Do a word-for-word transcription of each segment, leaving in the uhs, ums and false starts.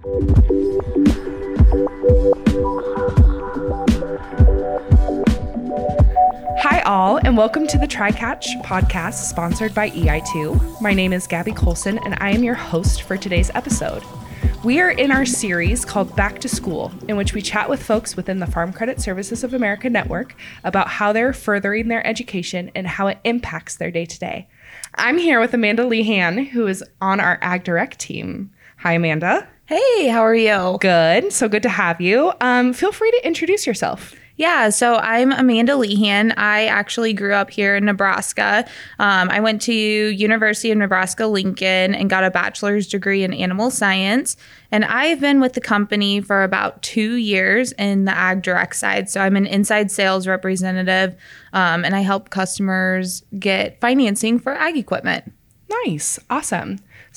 Hi all, and welcome to the TriCatch podcast sponsored by E I two. My name is Gabby Colson, and I am your host for today's episode. We are in our series called Back to School, in which we chat with folks within the Farm Credit Services of America network about how they're furthering their education and how it impacts their day-to-day. I'm here with Amanda Lehan, who is on our Ag Direct team. Hi, Amanda. Hey, how are you? Good. So good to have you. Um, feel free to introduce yourself. Yeah, so I'm Amanda Lehan. I actually grew up here in Nebraska. Um, I went to University of Nebraska-Lincoln and got a bachelor's degree in animal science. And I've been with the company for about two years in the Ag Direct side. So I'm an inside sales representative, um, and I help customers get financing for ag equipment. Nice. Awesome.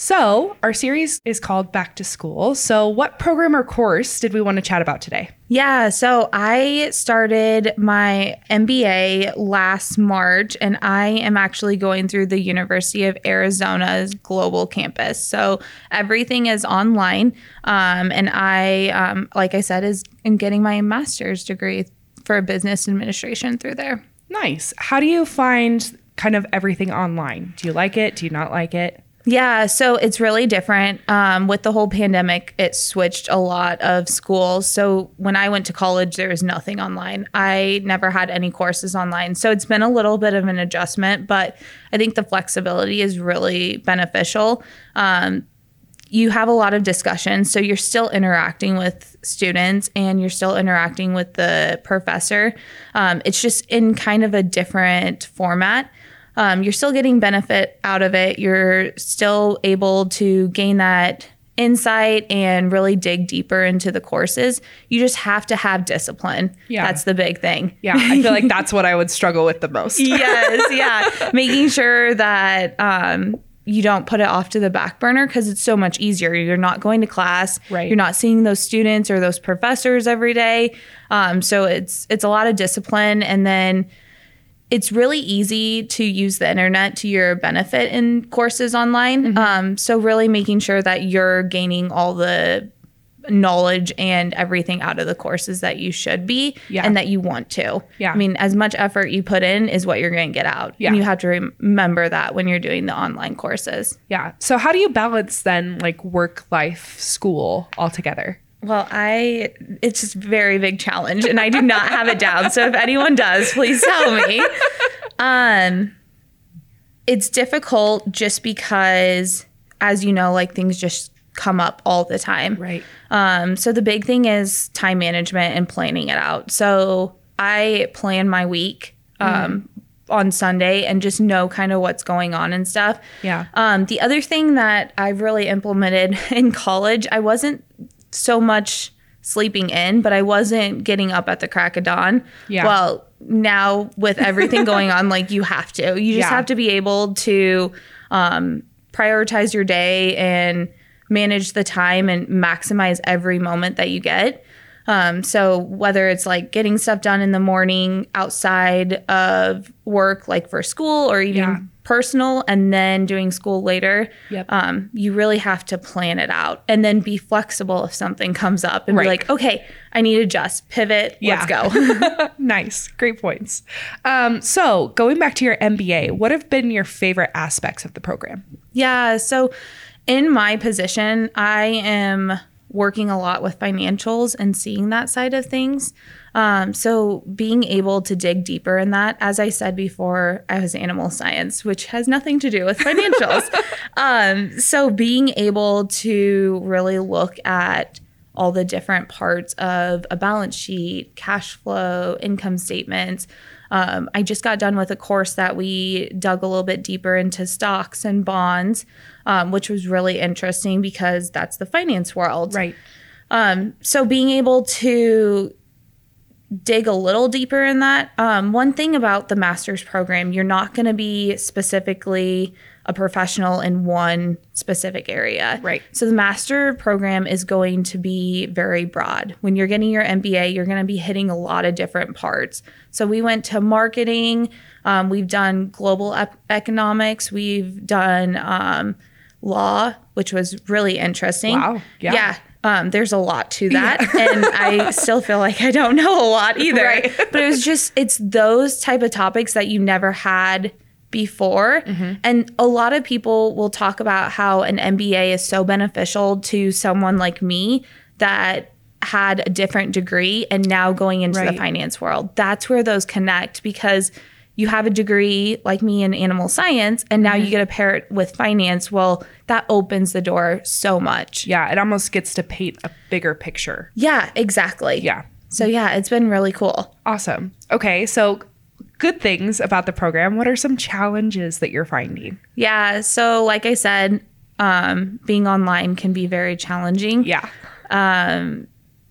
So our series is called Back to School. So what program or course did we want to chat about today? Yeah, so I started my M B A last March, and I am actually going through the University of Arizona's global campus. So everything is online, um, and I, um, like I said, is am getting my master's degree for business administration through there. Nice. How do you find kind of everything online? Do you like it? Do you not like it? Yeah, so it's really different. Um, with the whole pandemic, it switched a lot of schools. So when I went to college, there was nothing online. I never had any courses online. So it's been a little bit of an adjustment, but I think the flexibility is really beneficial. Um, you have a lot of discussion, so you're still interacting with students and you're still interacting with the professor. Um, it's just in kind of a different format. Um, you're still getting benefit out of it. You're still able to gain that insight and really dig deeper into the courses. You just have to have discipline. Yeah. That's the big thing. Yeah, I feel like that's what I would struggle with the most. Yes, yeah. Making sure that um, you don't put it off to the back burner because it's so much easier. You're not going to class. Right. You're not seeing those students or those professors every day. Um, so it's it's a lot of discipline, and then it's really easy to use the internet to your benefit in courses online. Mm-hmm. Um, so really making sure that you're gaining all the knowledge and everything out of the courses that you should be yeah. and that you want to. Yeah. I mean, as much effort you put in is what you're going to get out. Yeah. And you have to rem- remember that when you're doing the online courses. Yeah. So how do you balance then like work, life, school all together? Well, I, it's just a very big challenge and I do not have it down. So if anyone does, please tell me. Um, it's difficult just because, as you know, like things just come up all the time. Right. Um, so the big thing is time management and planning it out. So I plan my week, um, mm. on Sunday and just know kind of what's going on and stuff. Yeah. Um, the other thing that I've really implemented in college, I wasn't so much sleeping in, but I wasn't getting up at the crack of dawn. Yeah. Well, now with everything going on, like you have to, you just yeah. have to be able to um, prioritize your day and manage the time and maximize every moment that you get. Um, so whether it's like getting stuff done in the morning outside of work, like for school or even yeah. personal, and then doing school later, yep. um, you really have to plan it out and then be flexible if something comes up and right. be like, okay, I need to adjust, pivot, yeah. let's go. Nice. Great points. Um, so going back to your M B A, what have been your favorite aspects of the program? Yeah. So in my position, I am working a lot with financials and seeing that side of things. Um, so being able to dig deeper in that, as I said before, I was animal science, which has nothing to do with financials. um, so being able to really look at all the different parts of a balance sheet, cash flow, income statements. Um, I just got done with a course that we dug a little bit deeper into stocks and bonds, um, which was really interesting because that's the finance world. Right. Um, so being able to dig a little deeper in that. Um, one thing about the master's program, you're not going to be specifically a professional in one specific area. Right. So the master program is going to be very broad. When you're getting your M B A, you're going to be hitting a lot of different parts. So we went to marketing. Um, we've done global ep- economics. We've done um, law, which was really interesting. Wow. Yeah. Yeah. Um, there's a lot to that. Yeah. And I still feel like I don't know a lot either. Right. But it was just, it's those type of topics that you never had before. Mm-hmm. And a lot of people will talk about how an M B A is so beneficial to someone like me that had a different degree and now going into right. the finance world. That's where those connect, because you have a degree like me in animal science, and now mm-hmm. you get to pair it with finance. Well, that opens the door so much. Yeah, it almost gets to paint a bigger picture. Yeah, exactly. Yeah. So yeah, it's been really cool. Awesome. Okay, so good things about the program. What are some challenges that you're finding? Yeah, so like I said, um, being online can be very challenging. Yeah. Um,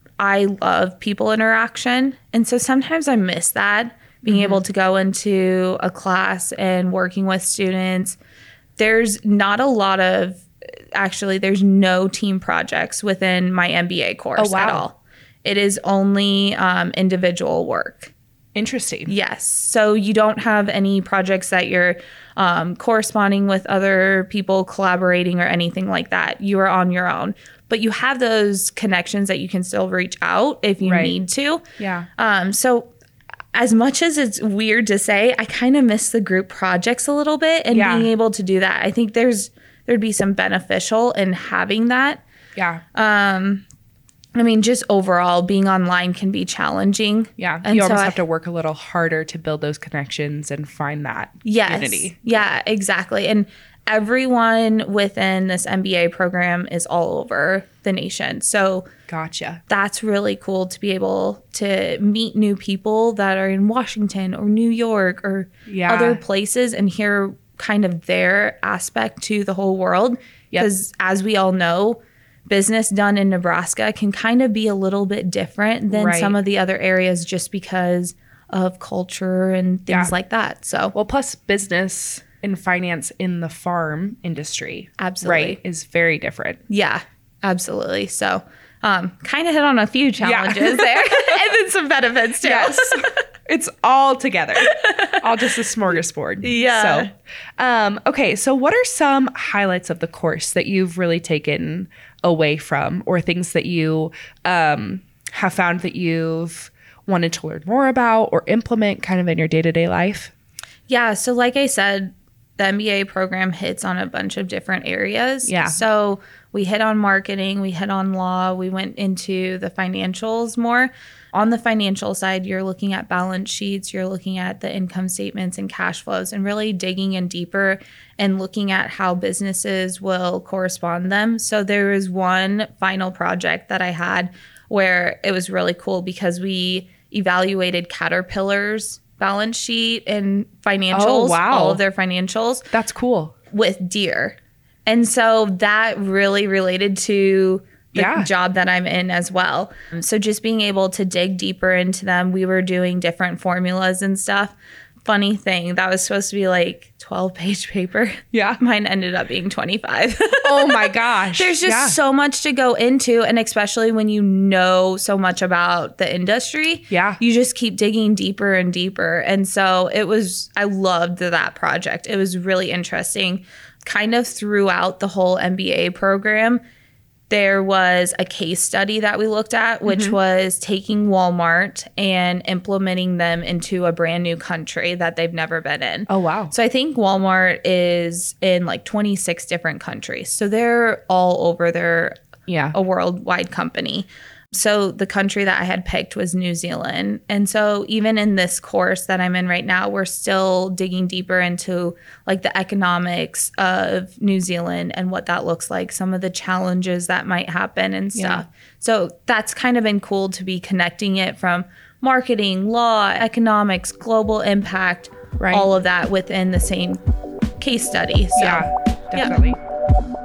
I love people interaction, and so sometimes I miss that. Being mm-hmm. able to go into a class and working with students. There's not a lot of, actually, there's no team projects within my M B A course oh, wow. at all. It is only um, individual work. Interesting. Yes. So you don't have any projects that you're um, corresponding with other people, collaborating or anything like that. You are on your own. But you have those connections that you can still reach out if you right. need to. Yeah. Um, so as much as it's weird to say, I kind of miss the group projects a little bit, and yeah. being able to do that. I think there's there'd be some beneficial in having that. Yeah. Um, I mean, just overall, being online can be challenging. Yeah. And you so almost I, have to work a little harder to build those connections and find that yes, unity. Yeah, exactly. And everyone within this M B A program is all over the nation. So gotcha. That's really cool to be able to meet new people that are in Washington or New York or yeah. other places and hear kind of their aspect to the whole world. Because yep. as we all know, business done in Nebraska can kind of be a little bit different than right. some of the other areas just because of culture and things yeah. like that. So, well, plus business and finance in the farm industry, absolutely, right, is very different. Yeah, absolutely. So, um, kind of hit on a few challenges yeah. there, and then some benefits too. Yes, it's all together, all just a smorgasbord. Yeah. So, um, okay. So, what are some highlights of the course that you've really taken away from, or things that you um, have found that you've wanted to learn more about or implement, kind of in your day-to-day life? Yeah. So, like I said, the M B A program hits on a bunch of different areas. Yeah. So we hit on marketing, we hit on law, we went into the financials more. On the financial side, you're looking at balance sheets, you're looking at the income statements and cash flows, and really digging in deeper and looking at how businesses will correspond them. So there was one final project that I had where it was really cool because we evaluated Caterpillar's balance sheet and financials, oh, wow. all of their financials. That's cool. With Deere. And so that really related to the yeah. job that I'm in as well. So just being able to dig deeper into them, we were doing different formulas and stuff. Funny thing, that was supposed to be like twelve page paper. Yeah. Mine ended up being twenty-five. Oh my gosh. There's just yeah. so much to go into. And especially when you know so much about the industry, yeah, you just keep digging deeper and deeper. And so it was, I loved that project. It was really interesting. Kind of throughout the whole M B A program, there was a case study that we looked at, which mm-hmm. was taking Walmart and implementing them into a brand new country that they've never been in. Oh, wow. So I think Walmart is in like twenty-six different countries. So they're all over. They're yeah. a worldwide company. So the country that I had picked was New Zealand. And so even in this course that I'm in right now, we're still digging deeper into like the economics of New Zealand and what that looks like, some of the challenges that might happen and stuff. Yeah. So that's kind of been cool to be connecting it from marketing, law, economics, global impact, right. all of that within the same case study. So, yeah, definitely. Yeah.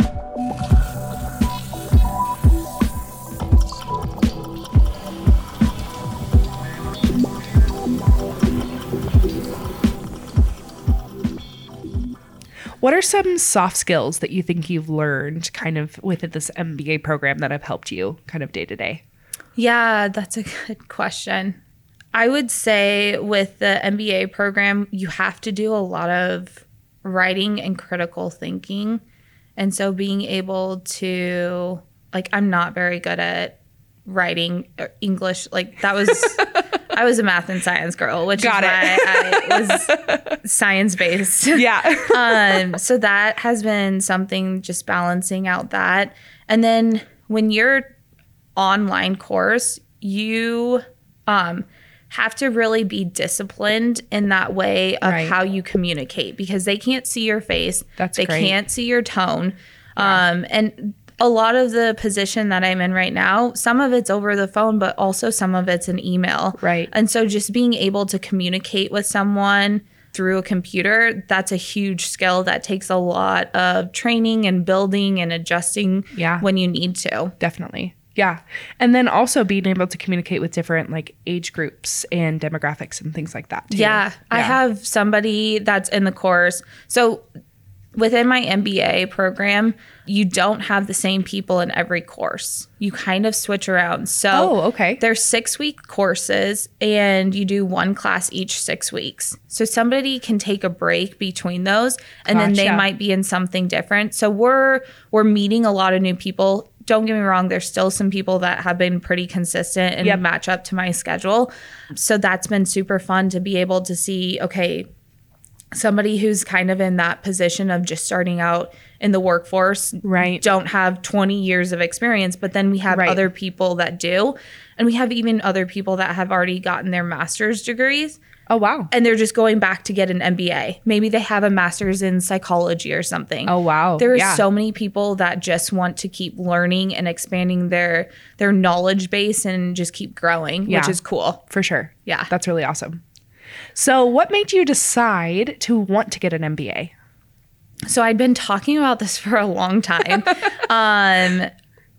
What are some soft skills that you think you've learned kind of within this M B A program that have helped you kind of day to day? Yeah, that's a good question. I would say with the M B A program, you have to do a lot of writing and critical thinking. And so being able to like I'm not very good at writing English. Like that was, I was a math and science girl, which Got is it. why I was science based. Yeah. um, so that has been something, just balancing out that. And then when you're online course, you um, have to really be disciplined in that way of Right. how you communicate, because they can't see your face. That's they great. can't see your tone. Um, and a lot of the position that I'm in right now, some of it's over the phone, but also some of it's an email. Right. And so just being able to communicate with someone through a computer, that's a huge skill that takes a lot of training and building and adjusting Yeah. when you need to. Definitely. Yeah. And then also being able to communicate with different like age groups and demographics and things like that too. Yeah. I have somebody that's in the course. So within my M B A program, you don't have the same people in every course. You kind of switch around. So Oh, okay. there's six week courses and you do one class each six weeks. So somebody can take a break between those and then they Gotcha. might be in something different. So we're we're meeting a lot of new people. Don't get me wrong, there's still some people that have been pretty consistent and Yep. match up to my schedule. So that's been super fun to be able to see, okay, somebody who's kind of in that position of just starting out in the workforce, Right. don't have twenty years of experience, but then we have Right. other people that do. And we have even other people that have already gotten their master's degrees Oh, wow. and they're just going back to get an M B A. Maybe they have a master's in psychology or something. Oh, wow. There are Yeah. so many people that just want to keep learning and expanding their their knowledge base and just keep growing, which Yeah. is cool. For sure. Yeah. That's really awesome. So what made you decide to want to get an M B A? So I'd been talking about this for a long time. um,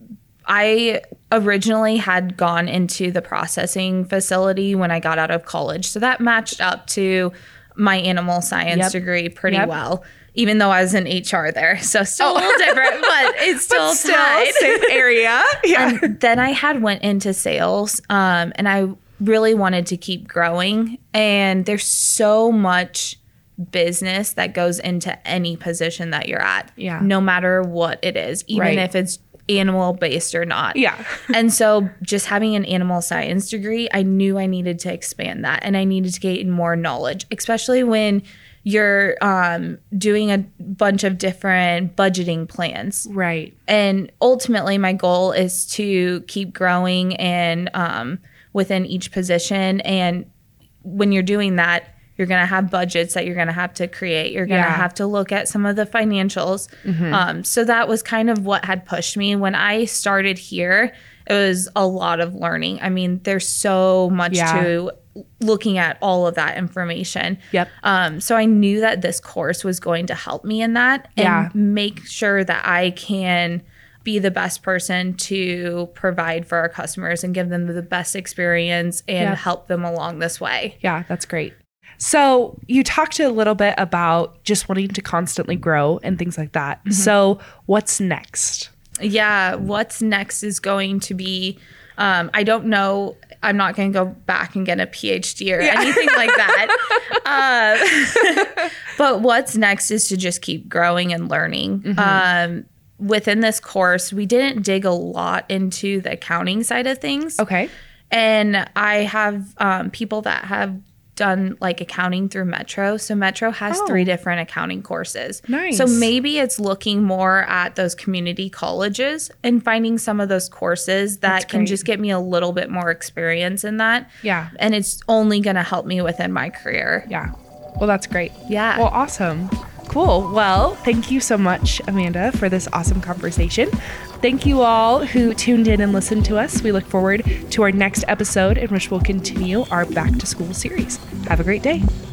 I originally had gone into the processing facility when I got out of college. So that matched up to my animal science Yep. degree pretty Yep. well, even though I was in H R there. So still a little different, but it's still Still tied. same area. Yeah. And then I had went into sales um, and I really wanted to keep growing. And there's so much business that goes into any position that you're at, Yeah. no matter what it is, even Right. if it's animal based or not. Yeah. And so just having an animal science degree, I knew I needed to expand that and I needed to gain more knowledge, especially when you're um, doing a bunch of different budgeting plans. Right. And ultimately, my goal is to keep growing and um, within each position. And when you're doing that, you're going to have budgets that you're going to have to create. You're going to Yeah. have to look at some of the financials. Um, so that was kind of what had pushed me. When I started here, it was a lot of learning. I mean, there's so much Yeah. to looking at all of that information. Yep. Um, so I knew that this course was going to help me in that and Yeah. make sure that I can be the best person to provide for our customers and give them the best experience and Yep. help them along this way. Yeah, that's great. So you talked a little bit about just wanting to constantly grow and things like that. Mm-hmm. So what's next? Yeah, what's next is going to be, um, I don't know, I'm not going to go back and get a P H D or anything like that. Uh, but what's next is to just keep growing and learning. Mm-hmm. Um, within this course, we didn't dig a lot into the accounting side of things. Okay. And I have um, people that have done like accounting through Metro. So Metro has Oh. three different accounting courses. Nice. So maybe it's looking more at those community colleges and finding some of those courses that That's can great. just get me a little bit more experience in that. Yeah. And it's only going to help me within my career. Yeah. Well, that's great. Yeah. Well, awesome. Cool. Well, thank you so much, Amanda, for this awesome conversation. Thank you all who tuned in and listened to us. We look forward to our next episode in which we'll continue our back to school series. Have a great day.